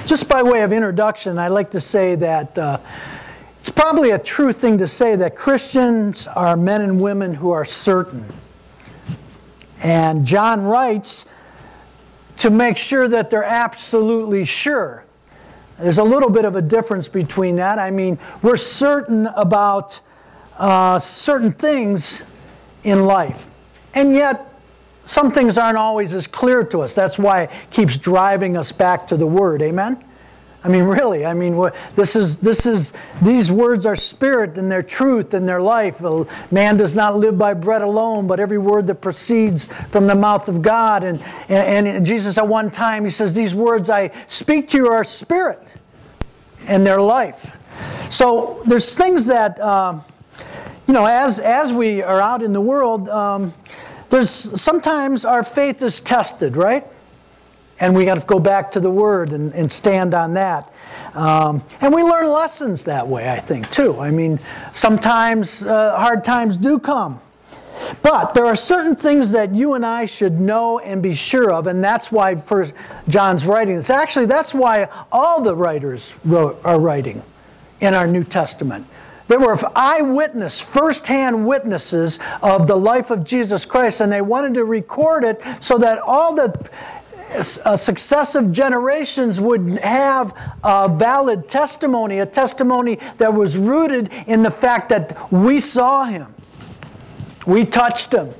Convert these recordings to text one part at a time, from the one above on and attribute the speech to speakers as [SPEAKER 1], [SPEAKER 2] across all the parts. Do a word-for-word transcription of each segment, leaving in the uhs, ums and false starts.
[SPEAKER 1] just by way of introduction, I'd like to say that uh, it's probably a true thing to say that Christians are men and women who are certain. And John writes to make sure that they're absolutely sure. There's a little bit of a difference between that. I mean, we're certain about uh, certain things in life. And yet, some things aren't always as clear to us. That's why it keeps driving us back to the Word. Amen? I mean, really. I mean, this is this is these words are spirit and they're truth and they're life. Man does not live by bread alone, but every word that proceeds from the mouth of God. And and, and Jesus at one time, he says, "These words I speak to you are spirit and they're life." So there's things that um, you know, as as we are out in the world. Um, There's sometimes our faith is tested, right? And we got to go back to the Word and, and stand on that. Um, and we learn lessons that way, I think, too. I mean, sometimes uh, hard times do come. But there are certain things that you and I should know and be sure of, and that's why First John's writing this. Actually, that's why all the writers wrote, are writing in our New Testament. They were eyewitness, first-hand witnesses of the life of Jesus Christ, and they wanted to record it so that all the uh, successive generations would have a valid testimony, a testimony that was rooted in the fact that we saw Him, we touched Him,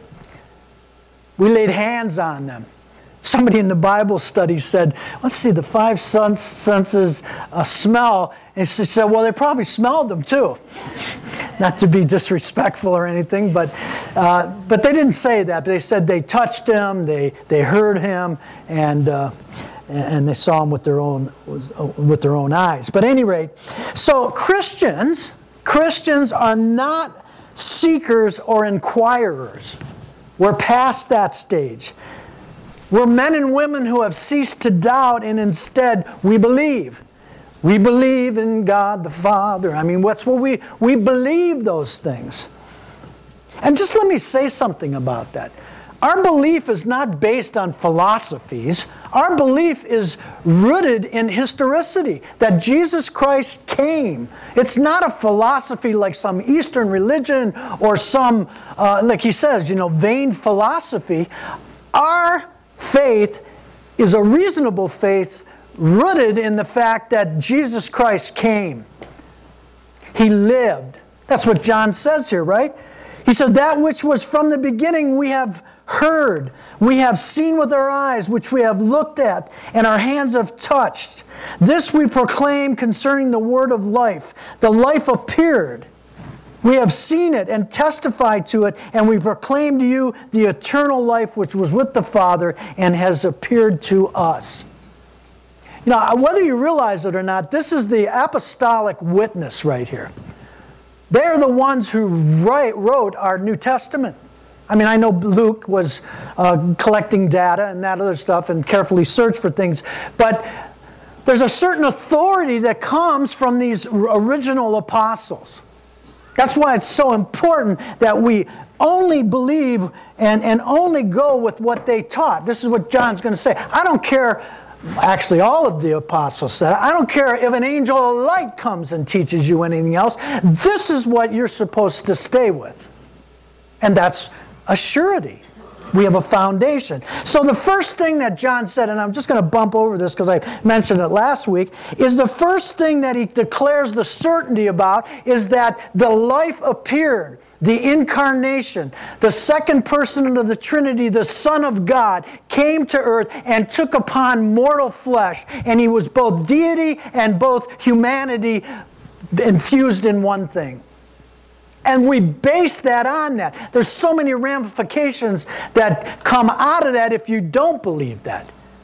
[SPEAKER 1] we laid hands on them. Somebody in the Bible study said, let's see, the five senses uh, smell. And she said, well, they probably smelled them too. Not to be disrespectful or anything, but uh, but they didn't say that. They said they touched Him, they they heard Him, and uh, and they saw Him with their own with their own eyes. But at any rate, so Christians, Christians are not seekers or inquirers. We're past that stage. We're men and women who have ceased to doubt, and instead we believe. We believe in God the Father. I mean, what's what we we believe those things. And just let me say something about that. Our belief is not based on philosophies. Our belief is rooted in historicity, that Jesus Christ came. It's not a philosophy like some Eastern religion or some, uh, like he says, you know, vain philosophy. Our faith is a reasonable faith rooted in the fact that Jesus Christ came. He lived. That's what John says here, right? He said, that which was from the beginning we have heard, we have seen with our eyes, which we have looked at, and our hands have touched. This we proclaim concerning the word of life. The life appeared. We have seen it and testified to it, and we proclaim to you the eternal life which was with the Father and has appeared to us. You know, whether you realize it or not, this is the apostolic witness right here. They're the ones who write, wrote our New Testament. I mean, I know Luke was uh, collecting data and that other stuff and carefully searched for things, but there's a certain authority that comes from these original apostles. That's why it's so important that we only believe and, and only go with what they taught. This is what John's going to say. I don't care, actually all of the apostles said, I don't care if an angel of light comes and teaches you anything else. This is what you're supposed to stay with. And that's a surety. We have a foundation. So the first thing that John said, and I'm just going to bump over this because I mentioned it last week, is the first thing that he declares the certainty about is that the life appeared, the incarnation, the second person of the Trinity, the Son of God, came to earth and took upon mortal flesh. And He was both deity and both humanity infused in one thing. And we base that on that. There's so many ramifications that come out of that if you don't believe that.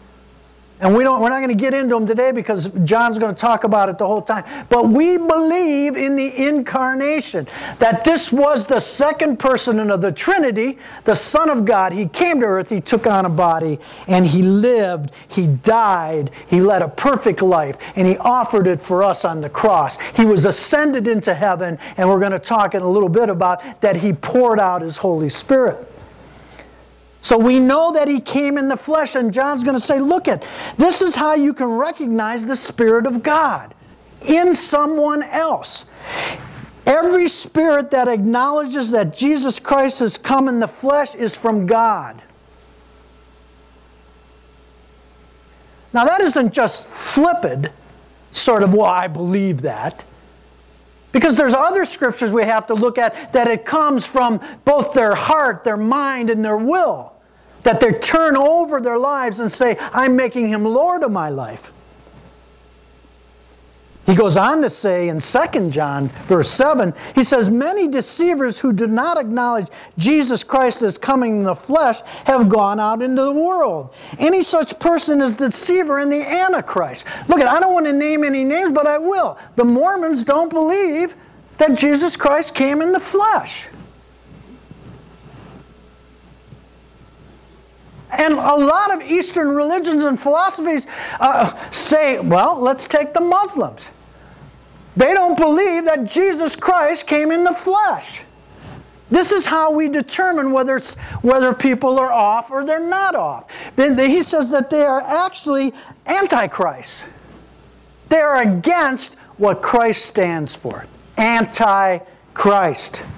[SPEAKER 1] And we don't, we're not going to get into them today because John's going to talk about it the whole time. But we believe in the incarnation, that this was the second person of the Trinity, the Son of God. He came to earth, He took on a body, and He lived, He died, He led a perfect life, and He offered it for us on the cross. He was ascended into heaven, and we're going to talk in a little bit about that He poured out His Holy Spirit. So we know that he came in the flesh, and John's going to say, look at, this is how you can recognize the Spirit of God in someone else. Every spirit that acknowledges that Jesus Christ has come in the flesh is from God. Now that isn't just flippant, sort of, well, I believe that. Because there's other scriptures we have to look at that it comes from both their heart, their mind, and their will. That they turn over their lives and say, I'm making him Lord of my life. He goes on to say in Second John, verse seven, he says, many deceivers who do not acknowledge Jesus Christ as coming in the flesh have gone out into the world. Any such person is deceiver and the Antichrist. Look, I don't want to name any names, but I will. The Mormons don't believe that Jesus Christ came in the flesh. And a lot of Eastern religions and philosophies uh, say, well, let's take the Muslims. They don't believe that Jesus Christ came in the flesh. This is how we determine whether, it's, whether people are off or they're not off. He says that they are actually antichrist. They are against what Christ stands for. Antichrist.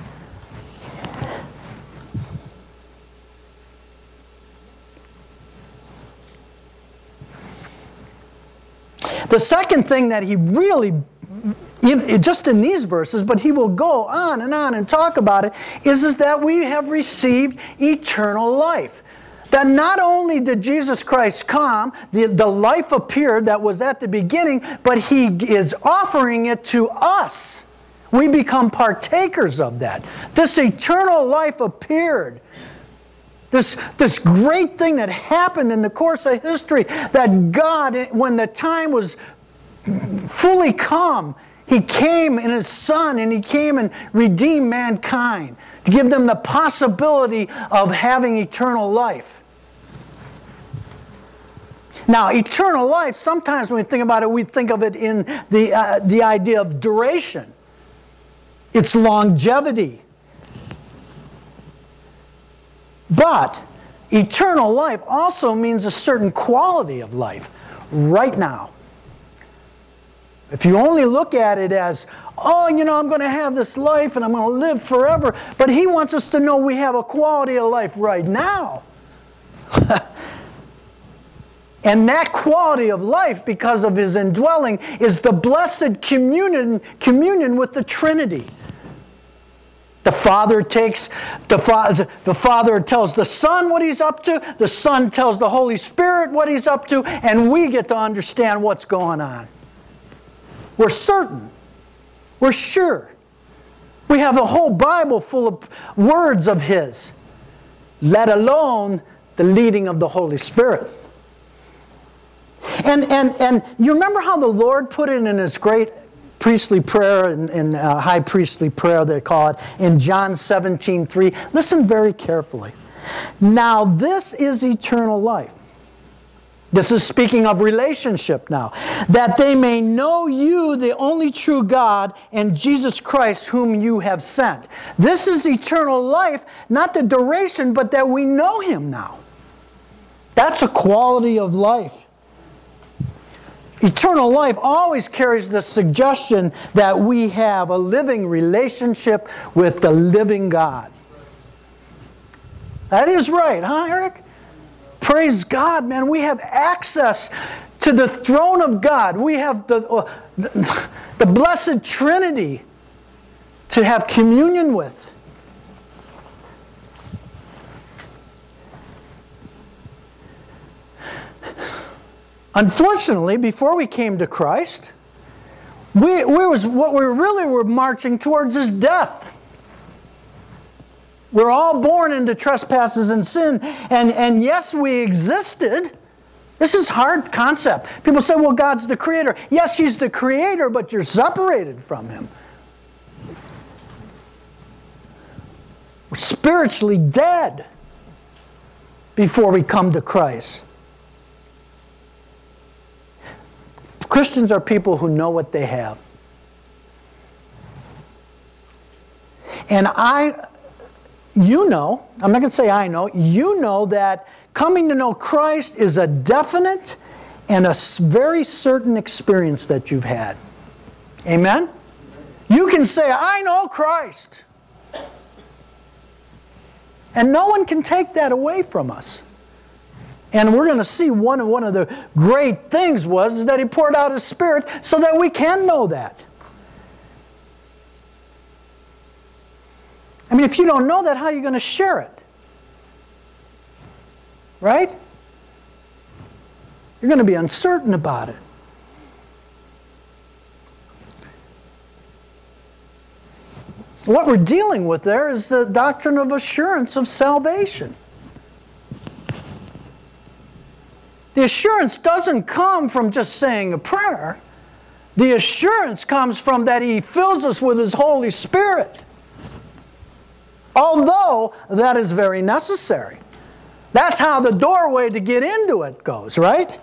[SPEAKER 1] The second thing that he really, just in these verses, but he will go on and on and talk about it, is, is that we have received eternal life. That not only did Jesus Christ come, the, the life appeared that was at the beginning, but he is offering it to us. We become partakers of that. This eternal life appeared. This, this great thing that happened in the course of history, that God, when the time was fully come, he came in his Son, and he came and redeemed mankind to give them the possibility of having eternal life. Now, eternal life, sometimes when we think about it, we think of it in the, uh, the idea of duration. It's longevity. But eternal life also means a certain quality of life right now. If you only look at it as, oh, you know, I'm going to have this life and I'm going to live forever. But he wants us to know we have a quality of life right now. And that quality of life, because of his indwelling, is the blessed communion, communion with the Trinity. The Father takes, the Father, the Father tells the Son what he's up to, the Son tells the Holy Spirit what he's up to, and we get to understand what's going on. We're certain. We're sure. We have the whole Bible full of words of his, let alone the leading of the Holy Spirit. And, and, and you remember how the Lord put it in his great priestly prayer, in, in uh, high priestly prayer they call it, in John seventeen three. Listen very carefully. Now this is eternal life. This is speaking of relationship now. That they may know you, the only true God, and Jesus Christ whom you have sent. This is eternal life, not the duration, but that we know him now. That's a quality of life. Eternal life always carries the suggestion that we have a living relationship with the living God. That is right, huh, Eric? Praise God, man. We have access to the throne of God. We have the, uh, the blessed Trinity to have communion with. Unfortunately, before we came to Christ, we, we was, what we really were marching towards is death. We're all born into trespasses and sin, and, and yes, we existed. This is a hard concept. People say, well, God's the creator. Yes, he's the creator, but you're separated from him. We're spiritually dead before we come to Christ. Christians are people who know what they have. And I, you know, I'm not going to say I know, you know that coming to know Christ is a definite and a very certain experience that you've had. Amen? You can say, I know Christ. And no one can take that away from us. And we're going to see one of, one of the great things was is that He poured out His Spirit so that we can know that. I mean, if you don't know that, how are you going to share it? Right? You're going to be uncertain about it. What we're dealing with there is the doctrine of assurance of salvation. The assurance doesn't come from just saying a prayer. The assurance comes from that He fills us with His Holy Spirit. Although that is very necessary. That's how the doorway to get into it goes, right?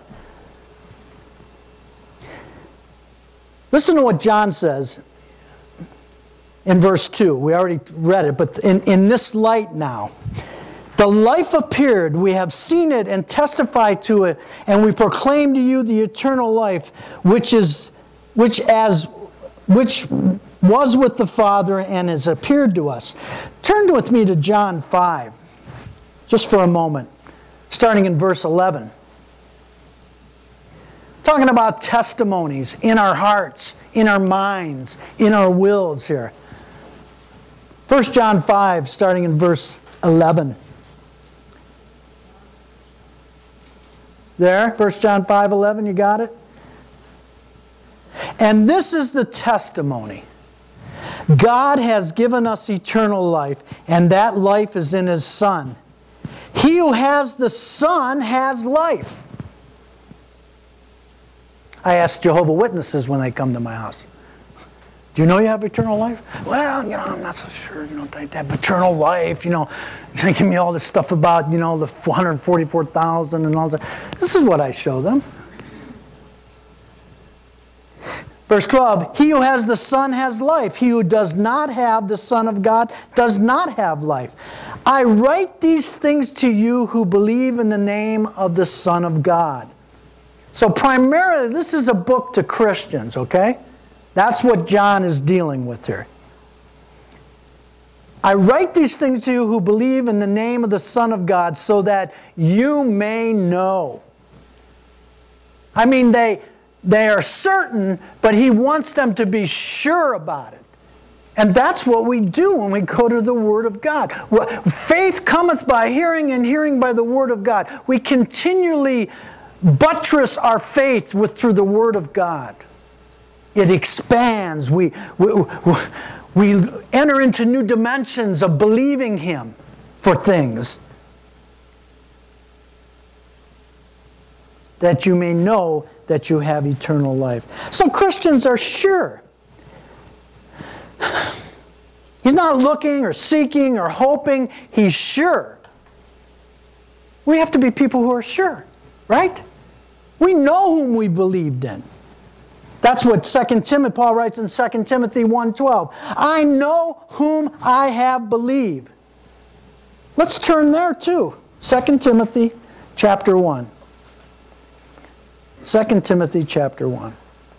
[SPEAKER 1] Listen to what John says in verse two. We already read it, but in, in this light now. The life appeared, we have seen it and testified to it, and we proclaim to you the eternal life, which is which as which was with the Father and has appeared to us. Turn with me to John five, just for a moment, starting in verse eleven. Talking about testimonies in our hearts, in our minds, in our wills here. First John five, starting in verse eleven. There, First John five eleven, you got it? And this is the testimony. God has given us eternal life, and that life is in His Son. He who has the Son has life. I ask Jehovah's Witnesses when they come to my house, do you know you have eternal life? Well, you know, I'm not so sure. You know, they have eternal life. You know, they give me all this stuff about, you know, the one hundred forty-four thousand and all that. This is what I show them. Verse twelve, he who has the Son has life. He who does not have the Son of God does not have life. I write these things to you who believe in the name of the Son of God. So primarily, this is a book to Christians, okay? That's what John is dealing with here. I write these things to you who believe in the name of the Son of God so that you may know. I mean, they, they are certain, but He wants them to be sure about it. And that's what we do when we go to the Word of God. Faith cometh by hearing, and hearing by the Word of God. We continually buttress our faith with through the Word of God. It expands. We, we, we enter into new dimensions of believing Him for things. That you may know that you have eternal life. So Christians are sure. He's not looking or seeking or hoping. He's sure. We have to be people who are sure, right? We know whom we believed in. That's what Second Timothy, Paul writes in Second Timothy one twelve. I know whom I have believed. Let's turn there too. Second Timothy chapter one. Second Timothy chapter one.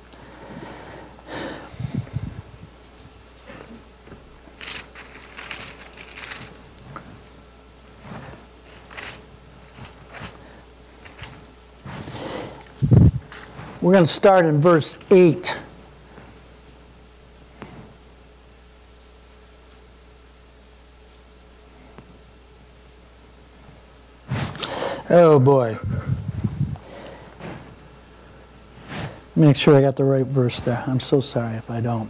[SPEAKER 1] We're going to start in verse eight. Oh boy. Make sure I got the right verse there. I'm so sorry if I don't.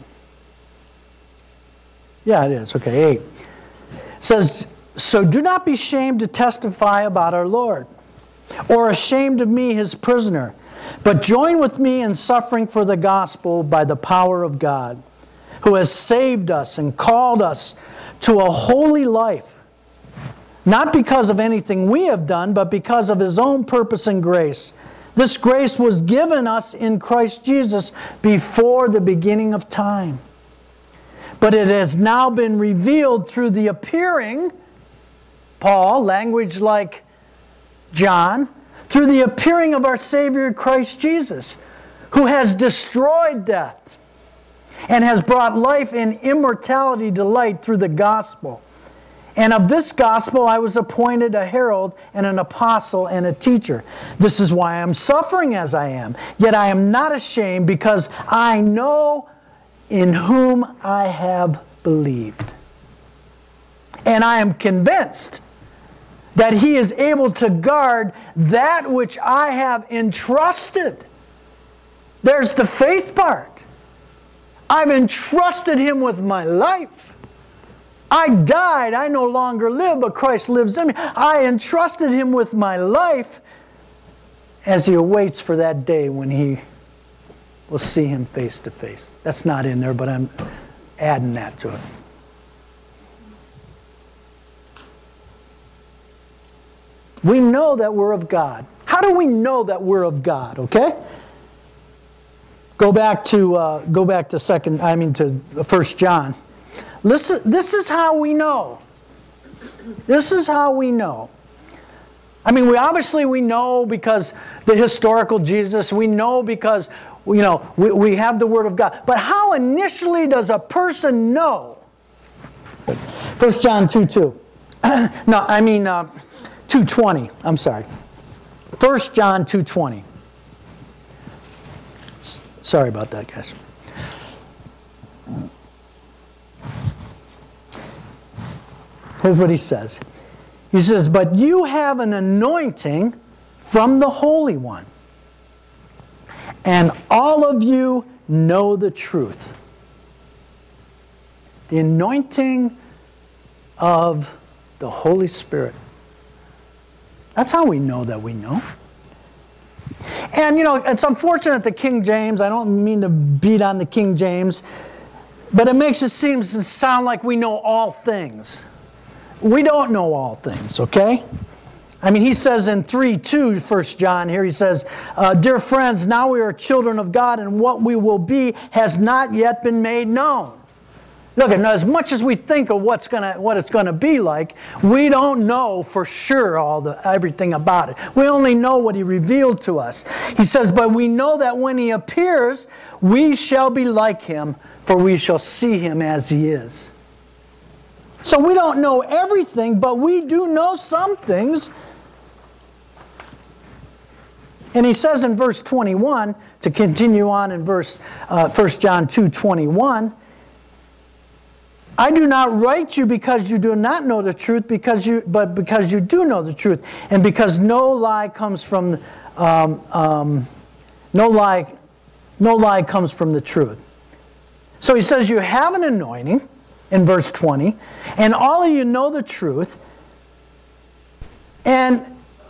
[SPEAKER 1] Yeah, it is. Okay, eight. It says, so do not be ashamed to testify about our Lord, or ashamed of me, His prisoner, but join with me in suffering for the gospel by the power of God, who has saved us and called us to a holy life, not because of anything we have done, but because of His own purpose and grace. This grace was given us in Christ Jesus before the beginning of time. But it has now been revealed through the appearing Paul, language like John, through the appearing of our Savior Christ Jesus, who has destroyed death and has brought life and immortality to light through the gospel. And of this gospel I was appointed a herald and an apostle and a teacher. This is why I am suffering as I am. Yet I am not ashamed, because I know in whom I have believed. And I am convinced that He is able to guard that which I have entrusted. There's the faith part. I've entrusted Him with my life. I died, I no longer live, but Christ lives in me. I entrusted Him with my life as He awaits for that day when He will see Him face to face. That's not in there, but I'm adding that to it. We know that we're of God. How do we know that we're of God, okay? Go back to uh, go back to second, I mean to First John. Listen, this is how we know. This is how we know. I mean, we obviously we know because the historical Jesus. We know because you know we, we have the Word of God. But how initially does a person know? First John two two. no, I mean uh, two twenty. I'm sorry. First John two twenty. Sorry about that, guys. Here's what he says. He says, "But you have an anointing from the Holy One, and all of you know the truth." The anointing of the Holy Spirit. That's how we know that we know. And, you know, it's unfortunate the King James, I don't mean to beat on the King James, but it makes it seem to sound like we know all things. We don't know all things, okay? I mean, he says in three two, First John here, he says, uh, "Dear friends, now we are children of God, and what we will be has not yet been made known." Look, as much as we think of what's gonna, what it's going to be like, we don't know for sure all the everything about it. We only know what He revealed to us. He says, "But we know that when He appears, we shall be like Him, for we shall see Him as He is." So we don't know everything, but we do know some things. And he says in verse twenty-one, to continue on in verse uh, First John two twenty-one, "I do not write you because you do not know the truth, because you, but because you do know the truth, and because no lie comes from um, um, no lie, no lie comes from the truth." So he says you have an anointing in verse twenty, and all of you know the truth, and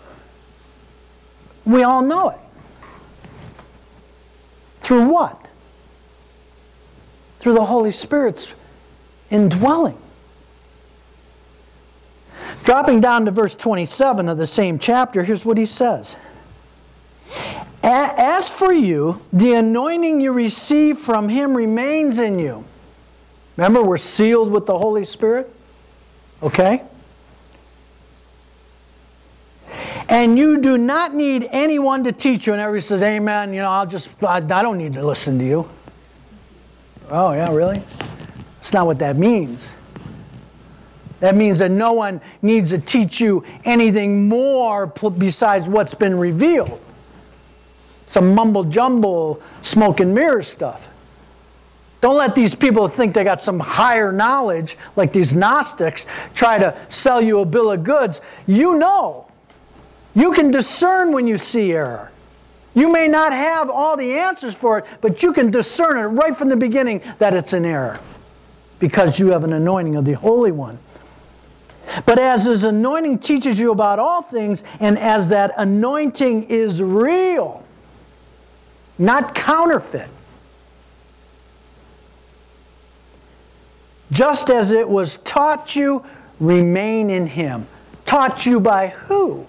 [SPEAKER 1] we all know it. Through what? Through the Holy Spirit's indwelling. Dropping down to verse twenty-seven of the same chapter, here's what he says. "As for you, the anointing you receive from Him remains in you." Remember, we're sealed with the Holy Spirit? Okay? "And you do not need anyone to teach you." And everybody says, "Amen, you know, I'll just, I, I don't need to listen to you." Oh, yeah, really? That's not what that means. That means that no one needs to teach you anything more besides what's been revealed. Some mumble-jumble, smoke and mirror stuff. Don't let these people think they got some higher knowledge, like these Gnostics, try to sell you a bill of goods. You know. You can discern when you see error. You may not have all the answers for it, but you can discern it right from the beginning that it's an error, because you have an anointing of the Holy One. "But as His anointing teaches you about all things, and as that anointing is real, not counterfeit, just as it was taught you, remain in Him." Taught you by who?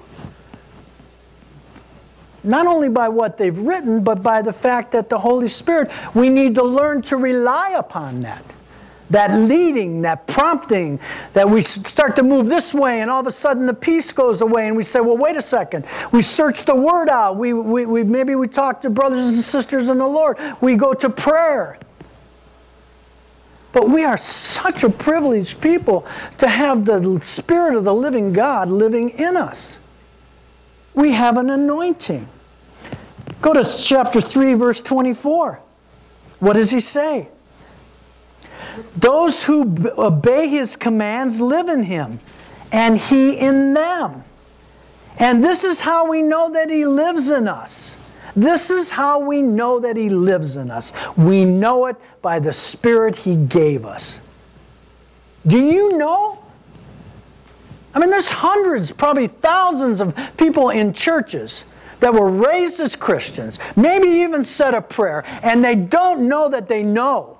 [SPEAKER 1] Not only by what they've written, but by the fact that the Holy Spirit, we need to learn to rely upon that. That leading, that prompting, that we start to move this way and all of a sudden the peace goes away and we say, well, wait a second. We search the Word out. We, we, we Maybe we talk to brothers and sisters in the Lord. We go to prayer. But we are such a privileged people to have the Spirit of the living God living in us. We have an anointing. Go to chapter three, verse twenty-four. What does he say? Those who obey His commands live in Him, and He in them. And this is how we know that He lives in us. This is how we know that He lives in us. We know it by the Spirit He gave us. Do you know? I mean, there's hundreds, probably thousands of people in churches that were raised as Christians, maybe even said a prayer, and they don't know that they know.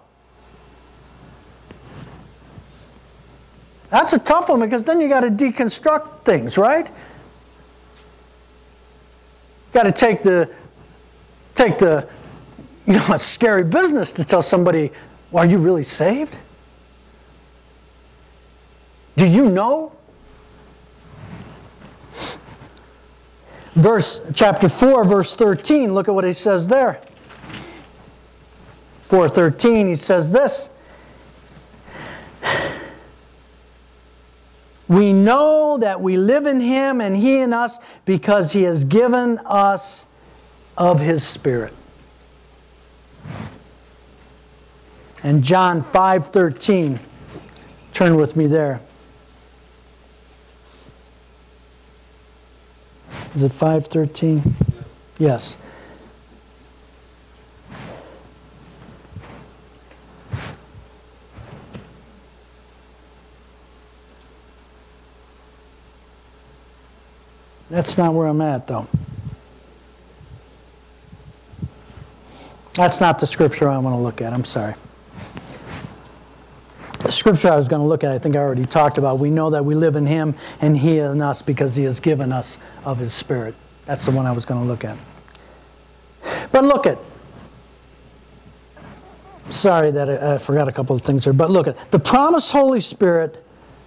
[SPEAKER 1] That's a tough one because then you got to deconstruct things, right? Got to take the, take the, you know, it's scary business to tell somebody, well, are you really saved? Do you know? Verse, chapter four, verse thirteen, look at what he says there. four thirteen, he says this. We know that we live in Him and He in us because He has given us of His Spirit. And John five thirteen, turn with me there. Is it five thirteen? Yes. That's not where I'm at, though. That's not the scripture I want to look at. I'm sorry. The scripture I was going to look at, I think I already talked about. We know that we live in Him and He in us because He has given us of His Spirit. That's the one I was going to look at. But look at. Sorry that I, I forgot a couple of things there. But look at. The promised Holy Spirit,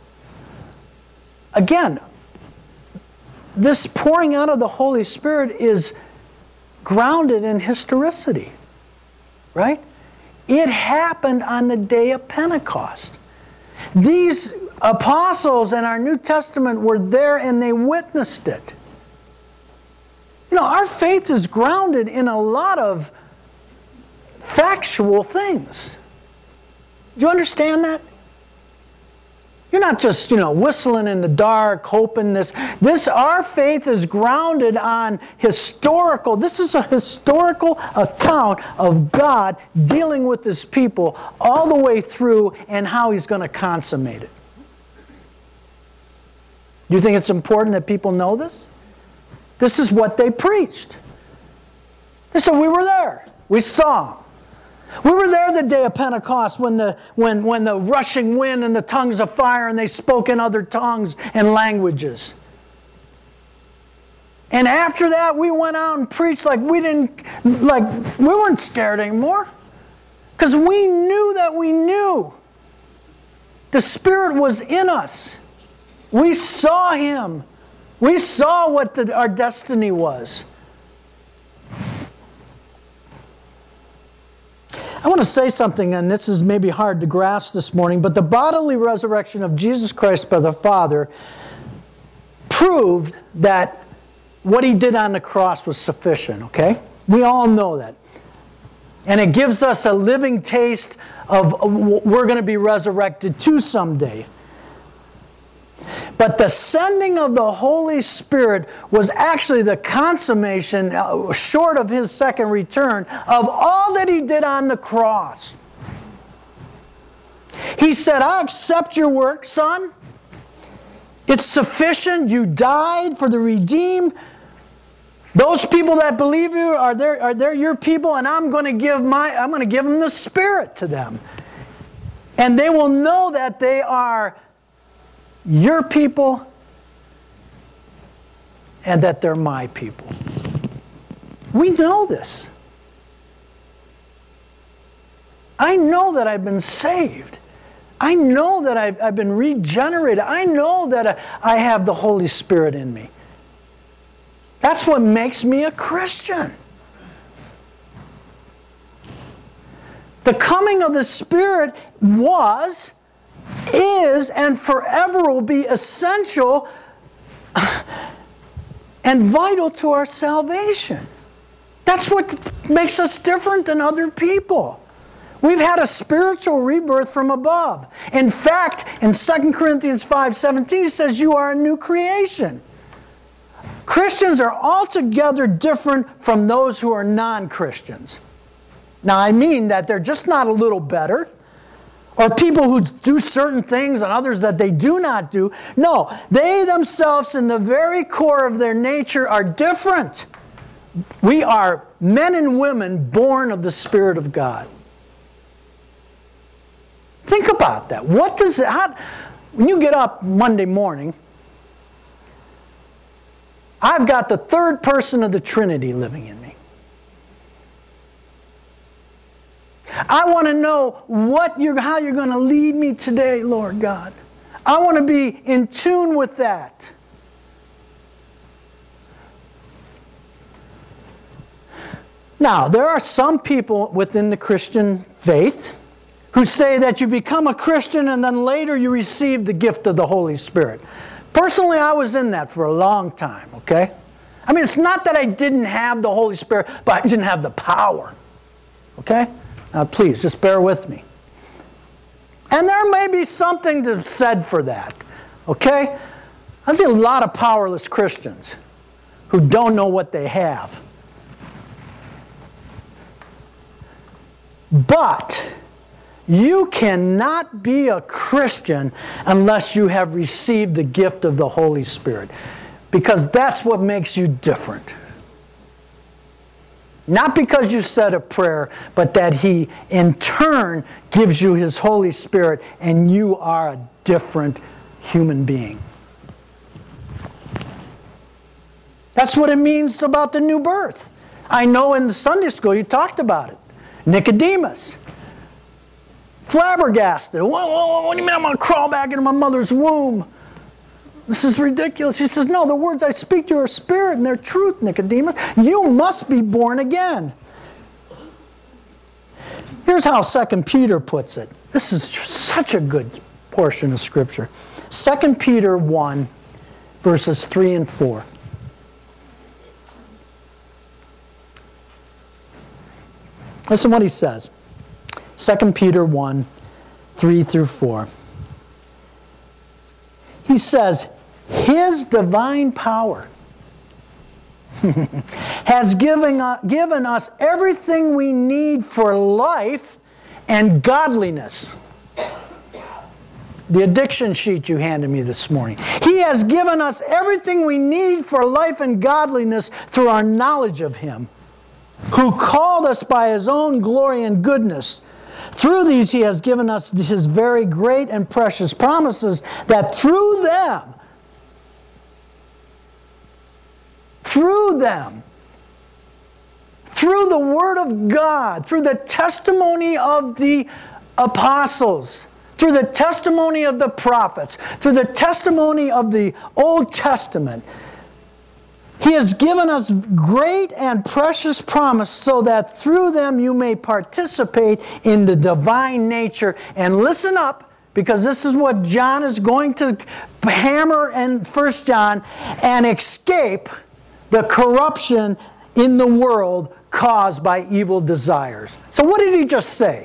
[SPEAKER 1] again, this pouring out of the Holy Spirit is grounded in historicity, right? It happened on the day of Pentecost. These apostles in our New Testament were there and they witnessed it. You know, our faith is grounded in a lot of factual things. Do you understand that? You're not just, you know, whistling in the dark, hoping this. This, our faith is grounded on historical. This is a historical account of God dealing with His people all the way through and how He's going to consummate it. Do you think it's important that people know this? This is what they preached. They said, we were there. We saw. We were there the day of Pentecost when the, when, when the rushing wind and the tongues of fire and they spoke in other tongues and languages. And after that, we went out and preached like we didn't, like we weren't scared anymore. Because we knew that we knew. The Spirit was in us. We saw Him. We saw what the, our destiny was. I want to say something, and this is maybe hard to grasp this morning, but the bodily resurrection of Jesus Christ by the Father proved that what He did on the cross was sufficient, okay? We all know that. And it gives us a living taste of we're going to be resurrected too someday. But the sending of the Holy Spirit was actually the consummation, uh, short of His second return, of all that He did on the cross. He said, I accept your work, son. It's sufficient. You died for the redeemed. Those people that believe you are there, are they're your people, and I'm going to give my I'm going to give them the Spirit to them. And they will know that they are your people and that they're my people. We know this. I know that I've been saved. I know that I've, I've been regenerated. I know that I have the Holy Spirit in me. That's what makes me a Christian. The coming of the Spirit was, is, and forever will be essential and vital to our salvation. That's what makes us different than other people. We've had a spiritual rebirth from above. In fact, in Second Corinthians five seventeen, it says you are a new creation. Christians are altogether different from those who are non-Christians. Now, I mean that they're just not a little better, or people who do certain things and others that they do not do. No, they themselves in the very core of their nature are different. We are men and women born of the Spirit of God. Think about that. What does it, how, when you get up Monday morning, I've got the third person of the Trinity living in me. I want to know what you're, how you're going to lead me today, Lord God. I want to be in tune with that. Now, there are some people within the Christian faith who say that you become a Christian and then later you receive the gift of the Holy Spirit. Personally, I was in that for a long time, okay? I mean, it's not that I didn't have the Holy Spirit, but I didn't have the power, okay? Now, please, just bear with me. And there may be something to be said for that, okay? I see a lot of powerless Christians who don't know what they have. But you cannot be a Christian unless you have received the gift of the Holy Spirit, because that's what makes you different. Not because you said a prayer, but that He in turn gives you His Holy Spirit and you are a different human being. That's what it means about the new birth. I know in the Sunday school you talked about it. Nicodemus. Flabbergasted. Whoa, whoa, whoa, what do you mean I'm going to crawl back into my mother's womb? This is ridiculous. He says, no, the words I speak to you are spirit and they're truth, Nicodemus. You must be born again. Here's how Second Peter puts it. This is such a good portion of Scripture. Second Peter one, verses three and four. Listen what he says. Second Peter one, three through four. He says, His divine power has given, uh, given us everything we need for life and godliness. The addiction sheet you handed me this morning. He has given us everything we need for life and godliness through our knowledge of Him, who called us by His own glory and goodness. Through these He has given us His very great and precious promises, that through them, through them, through the Word of God, through the testimony of the apostles, through the testimony of the prophets, through the testimony of the Old Testament, He has given us great and precious promise so that through them you may participate in the divine nature. And listen up, because this is what John is going to hammer in First John, and escape the corruption in the world caused by evil desires. So what did he just say?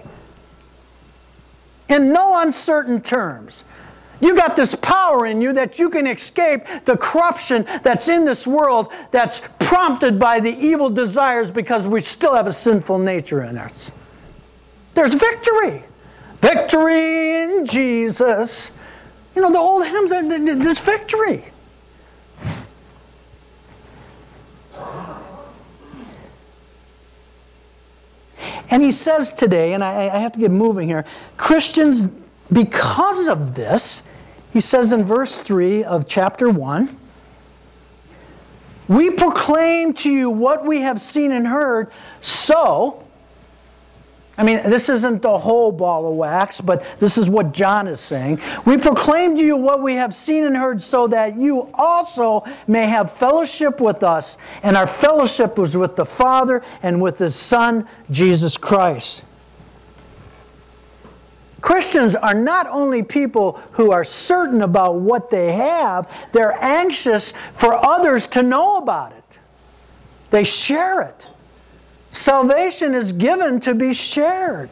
[SPEAKER 1] In no uncertain terms. You got this power in you that you can escape the corruption that's in this world that's prompted by the evil desires because we still have a sinful nature in us. There's victory. Victory in Jesus. You know, the old hymns, there's victory. And he says today, and I, I have to get moving here, Christians, because of this, he says in verse three of chapter one, we proclaim to you what we have seen and heard, so I mean, this isn't the whole ball of wax, but this is what John is saying. We proclaim to you what we have seen and heard so that you also may have fellowship with us. And our fellowship was with the Father and with His Son, Jesus Christ. Christians are not only people who are certain about what they have, they're anxious for others to know about it. They share it. Salvation is given to be shared.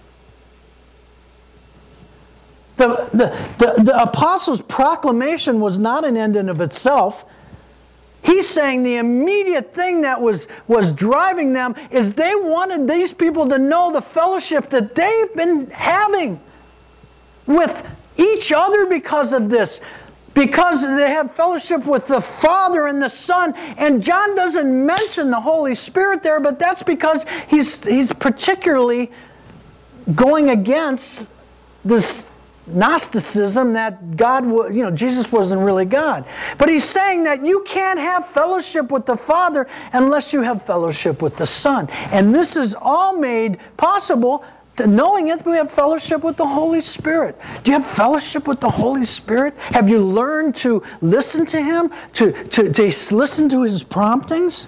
[SPEAKER 1] The, the, the, the apostles' proclamation was not an end in of itself. He's saying the immediate thing that was, was driving them is they wanted these people to know the fellowship that they've been having with each other because of this. Because they have fellowship with the Father and the Son. And John doesn't mention the Holy Spirit there, but that's because he's, he's particularly going against this Gnosticism that God, you know, Jesus wasn't really God. But he's saying that you can't have fellowship with the Father unless you have fellowship with the Son. And this is all made possible to knowing it, we have fellowship with the Holy Spirit. Do you have fellowship with the Holy Spirit? Have you learned to listen to Him? To, to, to listen to His promptings?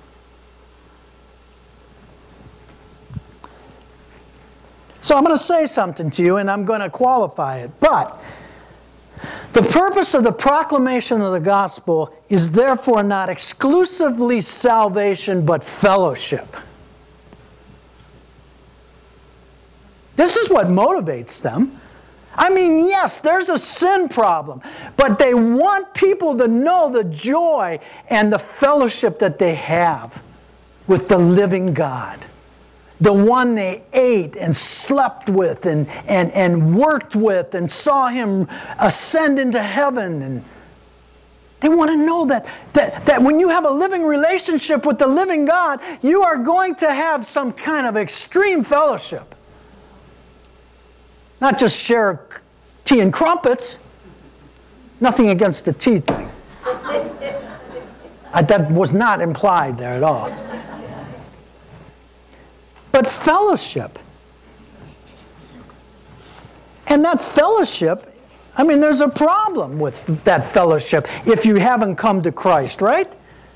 [SPEAKER 1] So I'm going to say something to you and I'm going to qualify it. But the purpose of the proclamation of the gospel is therefore not exclusively salvation but fellowship. This is what motivates them. I mean, yes, there's a sin problem, but they want people to know the joy and the fellowship that they have with the living God. The one they ate and slept with and, and, and worked with and saw Him ascend into heaven. And they want to know that, that, that when you have a living relationship with the living God, you are going to have some kind of extreme fellowship. Not just share tea and crumpets. Nothing against the tea thing. I, that was not implied there at all. But fellowship. And that fellowship, I mean, there's a problem with that fellowship if you haven't come to Christ, right?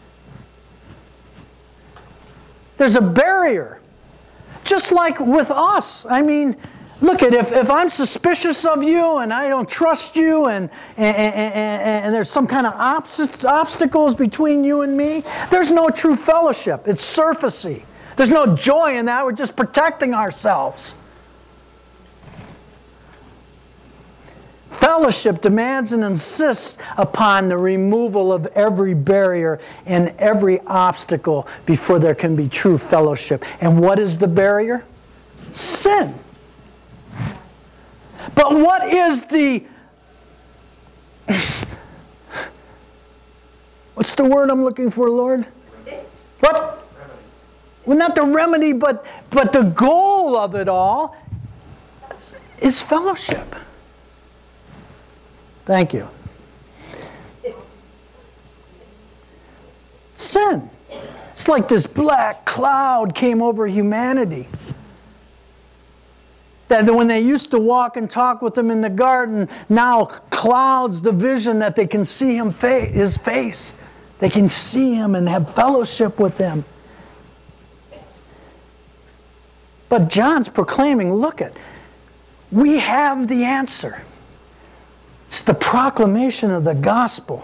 [SPEAKER 1] There's a barrier. Just like with us. I mean, look at if, if I'm suspicious of you and I don't trust you and, and, and, and there's some kind of obst- obstacles between you and me, there's no true fellowship. It's surfacey. There's no joy in that. We're just protecting ourselves. Fellowship demands and insists upon the removal of every barrier and every obstacle before there can be true fellowship. And what is the barrier? Sin. But what is the... What's the word I'm looking for, Lord? What? Well, not the remedy, but, but the goal of it all is fellowship. Thank you. Sin. It's like this black cloud came over humanity. That when they used to walk and talk with Him in the garden, now clouds the vision that they can see him fa- His face. They can see Him and have fellowship with Him. But John's proclaiming, look it, we have the answer. It's the proclamation of the gospel.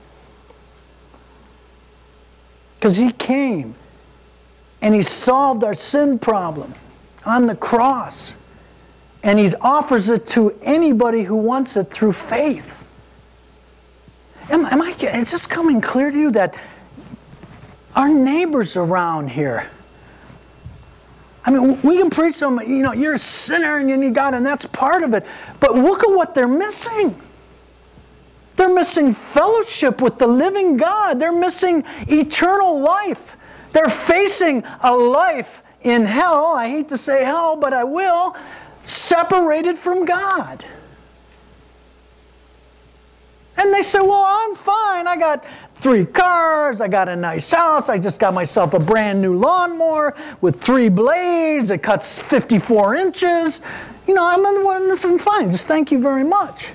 [SPEAKER 1] Because He came and He solved our sin problem on the cross. And He offers it to anybody who wants it through faith. Am, am I, is this coming clear to you that our neighbors around here, I mean, we can preach to them, you know, you're a sinner and you need God, and that's part of it. But look at what they're missing. They're missing fellowship with the living God. They're missing eternal life. They're facing a life in hell. I hate to say hell, but I will. Separated from God. And they say, well, I'm fine. I got three cars, I got a nice house, I just got myself a brand new lawnmower with three blades, it cuts fifty-four inches. You know, I'm, I'm fine, just thank you very much.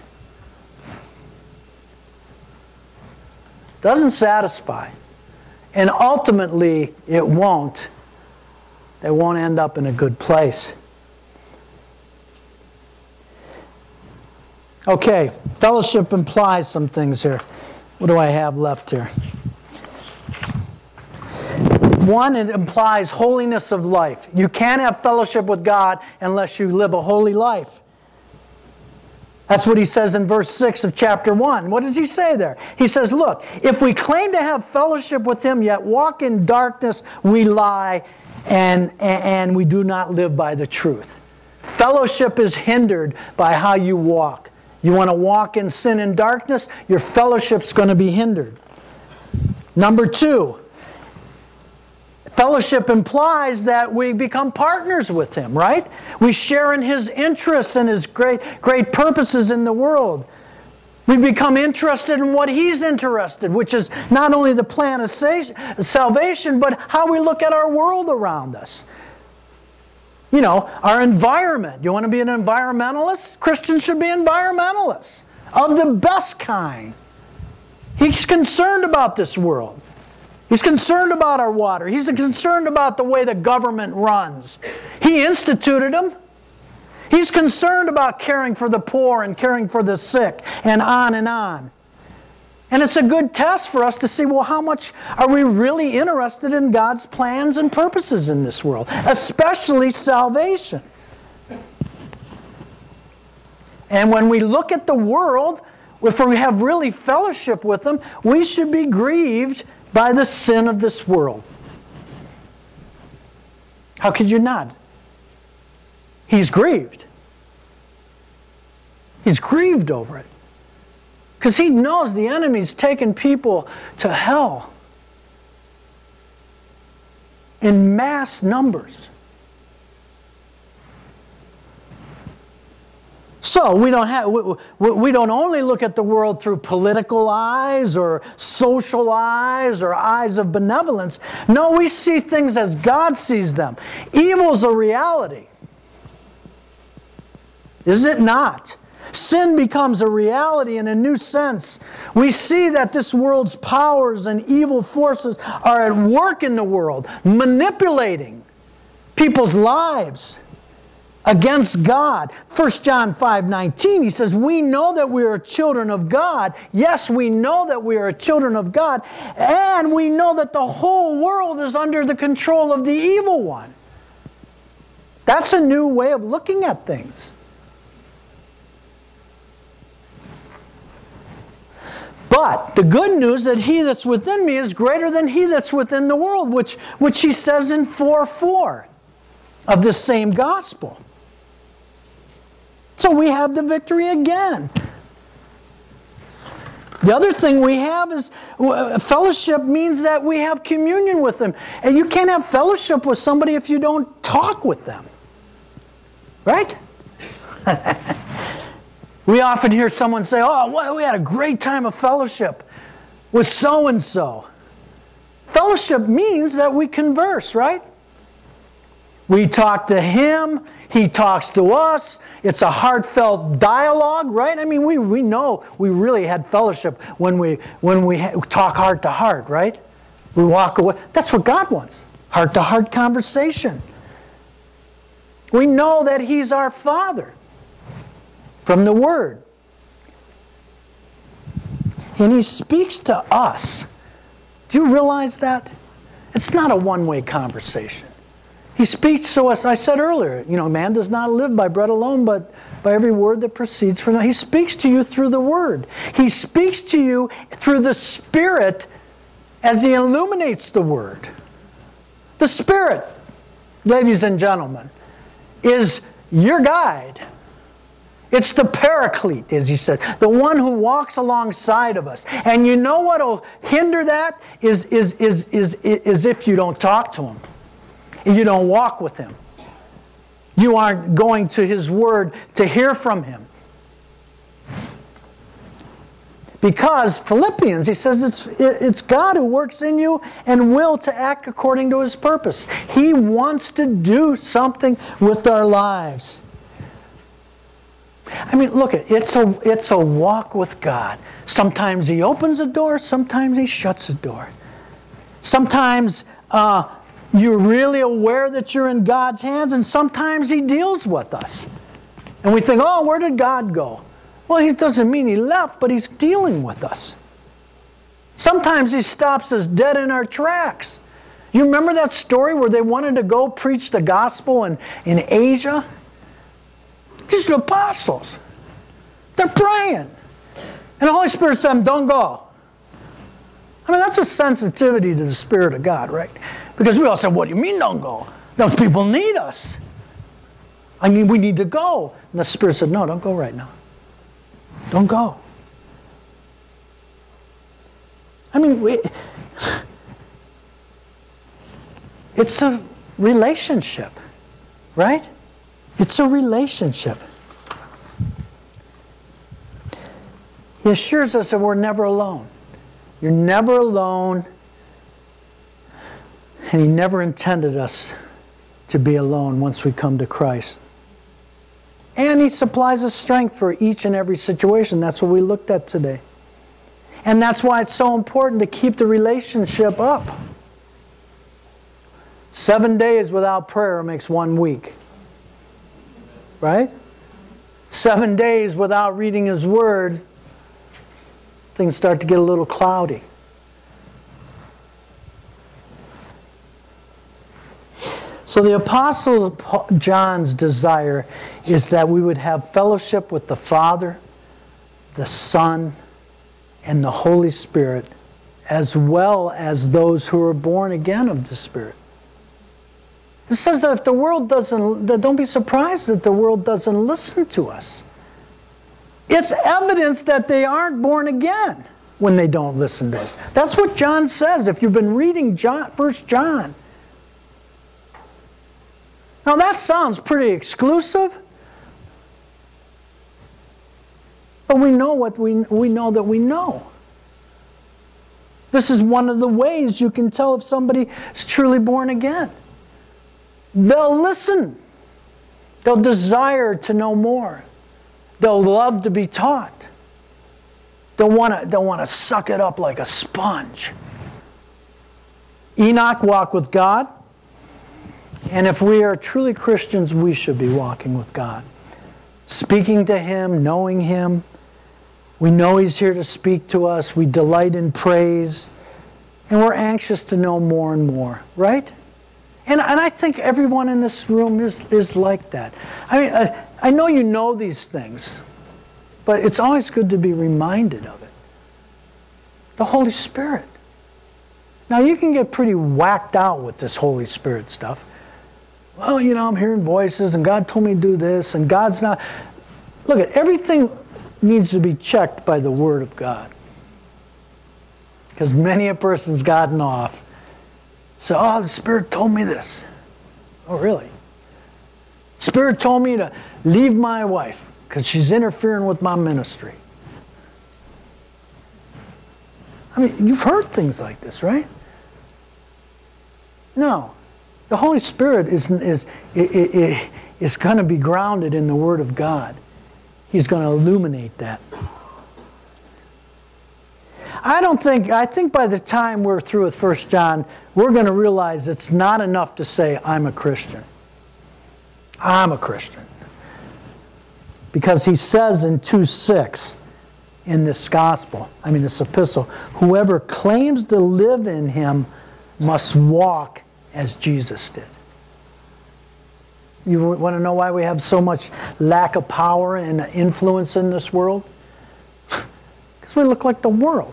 [SPEAKER 1] Doesn't satisfy. And ultimately, it won't. They won't end up in a good place. Okay, fellowship implies some things here. What do I have left here? One, it implies holiness of life. You can't have fellowship with God unless you live a holy life. That's what he says in verse six of chapter one. What does he say there? He says, look, if we claim to have fellowship with him, yet walk in darkness, we lie, and, and we do not live by the truth. Fellowship is hindered by how you walk. You want to walk in sin and darkness, your fellowship's going to be hindered. Number two, fellowship implies that we become partners with him, right? We share in his interests and his great, great purposes in the world. We become interested in what he's interested, which is not only the plan of salvation, but how we look at our world around us. You know, our environment. You want to be an environmentalist? Christians should be environmentalists of the best kind. He's concerned about this world. He's concerned about our water. He's concerned about the way the government runs. He instituted them. He's concerned about caring for the poor and caring for the sick, and on and on. And it's a good test for us to see, well, how much are we really interested in God's plans and purposes in this world, especially salvation. And when we look at the world, if we have really fellowship with them, we should be grieved by the sin of this world. How could you not? He's grieved. He's grieved over it. Because he knows the enemy's taking people to hell in mass numbers. So we don't have we, we don't only look at the world through political eyes or social eyes or eyes of benevolence. No, we see things as God sees them. Evil's a reality. Is it not? Sin becomes a reality in a new sense. We see that this world's powers and evil forces are at work in the world, manipulating people's lives against God. First John five nineteen, he says, we know that we are children of God. Yes, we know that we are children of God. And we know that the whole world is under the control of the evil one. That's a new way of looking at things. But the good news that he that's within me is greater than he that's within the world, which, which he says in four four of this same gospel. So we have the victory again. The other thing we have is fellowship means that we have communion with them. And you can't have fellowship with somebody if you don't talk with them. Right? We often hear someone say, oh, well, we had a great time of fellowship with so-and-so. Fellowship means that we converse, right? We talk to him, he talks to us. It's a heartfelt dialogue, right? I mean, we, we know we really had fellowship when we, when we talk heart to heart, right? We walk away. That's what God wants, heart-to-heart conversation. We know that he's our Father from the Word. And he speaks to us. Do you realize that? It's not a one-way conversation. He speaks to us. I said earlier, you know, man does not live by bread alone, but by every word that proceeds from him. He speaks to you through the Word. He speaks to you through the Spirit as he illuminates the Word. The Spirit, ladies and gentlemen, is your guide. It's the paraclete, as he said, the one who walks alongside of us. And you know what will hinder that is, is, is, is, is if you don't talk to him. And you don't walk with him. You aren't going to his Word to hear from him. Because Philippians, he says it's, it's God who works in you and will to act according to his purpose. He wants to do something with our lives. I mean, look, it's a, it's a walk with God. Sometimes he opens a door, sometimes he shuts a door. Sometimes uh, you're really aware that you're in God's hands, and sometimes he deals with us. And we think, oh, where did God go? Well, he doesn't mean he left, but he's dealing with us. Sometimes he stops us dead in our tracks. You remember that story where they wanted to go preach the gospel in, in Asia? These are apostles. They're praying. And the Holy Spirit said, don't go. I mean, that's a sensitivity to the Spirit of God, right? Because we all say, what do you mean don't go? Those people need us. I mean, we need to go. And the Spirit said, no, don't go right now. Don't go. I mean, we, it's a relationship, right? It's a relationship. He assures us that we're never alone. You're never alone, and he never intended us to be alone once we come to Christ. And he supplies us strength for each and every situation. That's what we looked at today. And that's why it's so important to keep the relationship up. Seven days without prayer makes one week. Right? Seven days without reading his word, things start to get a little cloudy. So the Apostle John's desire is that we would have fellowship with the Father, the Son, and the Holy Spirit, as well as those who are born again of the Spirit. It says that if the world doesn't, that don't be surprised that the world doesn't listen to us. It's evidence that they aren't born again when they don't listen to us. That's what John says if you've been reading John, First John. Now that sounds pretty exclusive, but we know what we we know that we know. This is one of the ways you can tell if somebody is truly born again. They'll listen. They'll desire to know more. They'll love to be taught. They'll want to they'll want to suck it up like a sponge. Enoch walked with God. And if we are truly Christians, we should be walking with God. Speaking to him, knowing him. We know he's here to speak to us. We delight in praise. And we're anxious to know more and more. Right? And, and I think everyone in this room is, is like that. I mean, I, I know you know these things. But it's always good to be reminded of it. The Holy Spirit. Now you can get pretty whacked out with this Holy Spirit stuff. Well, you know, I'm hearing voices, and God told me to do this, and God's not... Look, at everything needs to be checked by the Word of God. Because many a person's gotten off. So, oh, the Spirit told me this. Oh, really? Spirit told me to leave my wife, because she's interfering with my ministry. I mean, you've heard things like this, right? No. The Holy Spirit is, is, is, is going to be grounded in the Word of God. He's going to illuminate that. I don't think, I think by the time we're through with First John, we're going to realize it's not enough to say, I'm a Christian. I'm a Christian. Because he says in two six in this gospel, I mean this epistle, whoever claims to live in him must walk as Jesus did. You want to know why we have so much lack of power and influence in this world? Because we look like the world.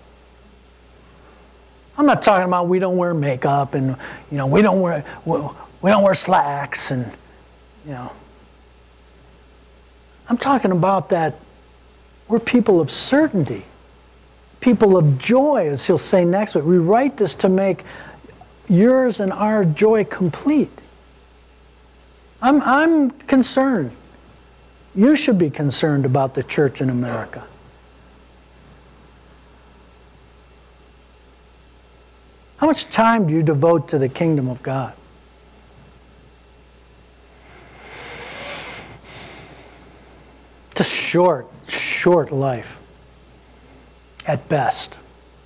[SPEAKER 1] I'm not talking about we don't wear makeup and you know we don't wear we don't wear slacks and you know. I'm talking about that we're people of certainty, people of joy, as he'll say next week. We write this to make yours and our joy complete. I'm, I'm concerned. You should be concerned about the church in America. How much time do you devote to the kingdom of God? It's a short, short life at best.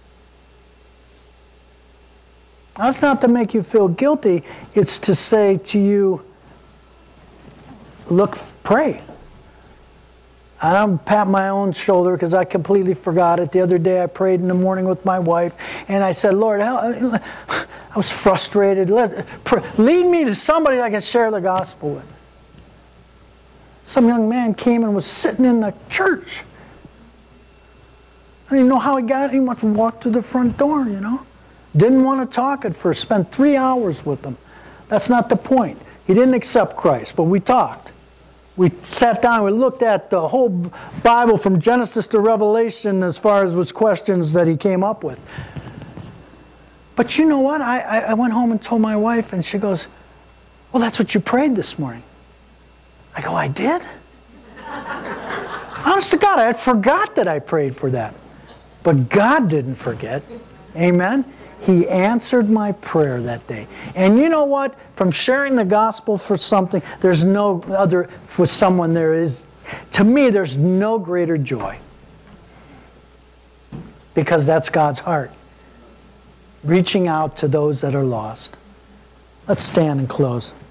[SPEAKER 1] That's not to make you feel guilty. It's to say to you, look, pray. I don't pat my own shoulder because I completely forgot it. The other day I prayed in the morning with my wife and I said, Lord, I was frustrated. Lead me to somebody I can share the gospel with. Some young man came and was sitting in the church. I didn't know how he got it. He must walk through the front door, you know. Didn't want to talk at first. Spent three hours with him. That's not the point. He didn't accept Christ, but we talked. We sat down, we looked at the whole Bible from Genesis to Revelation as far as was questions that he came up with. But you know what? I, I went home and told my wife, and she goes, well, that's what you prayed this morning. I go, I did? Honest to God, I had forgot that I prayed for that. But God didn't forget. Amen? He answered my prayer that day. And you know what? From sharing the gospel for something, there's no other, for someone there is, to me, there's no greater joy. Because that's God's heart. Reaching out to those that are lost. Let's stand and close.